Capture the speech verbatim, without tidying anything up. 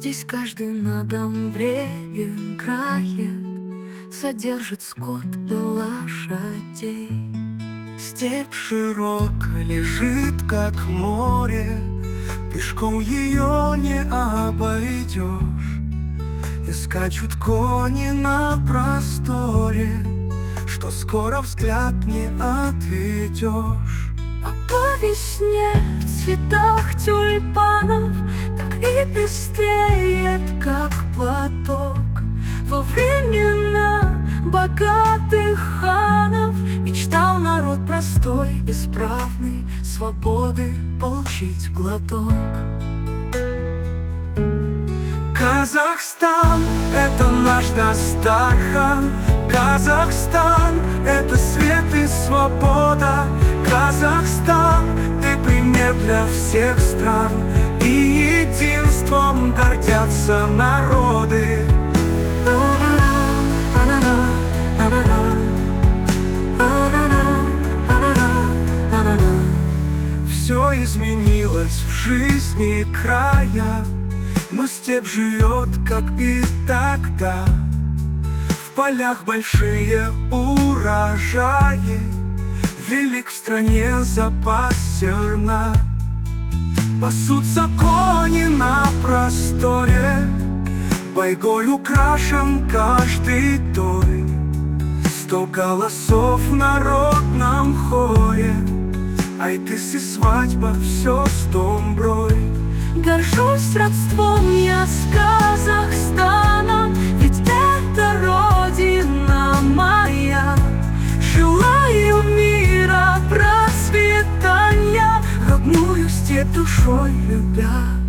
Здесь каждый на домбре играет, содержит скот и лошадей. Степь широко лежит, как море, пешком ее не обойдешь. И скачут кони на просторе, что скоро взгляд не отведешь. А по весне в цветах тюльпанов так и пестреет, как платок. Во времена богатых ханов мечтал народ простой, бесправный, свободы получить глоток. Казахстан — это наш Дастархан, Казахстан — это свет и свобода. Казахстан — ты пример для всех стран, и единством гордятся народы. Все изменилось в жизни края, но степь живет, как и тогда. В полях большие урожаи, велик в стране запас зерна. Пасутся кони на просторе, бойгой украшен каждый той. Сто голосов в народном хоре, ай ты и свадьба, все с домброй. Горжусь родством я с Казахстаном, ведь это родина моя. Желаю мира, процветания, родную степь душой любя.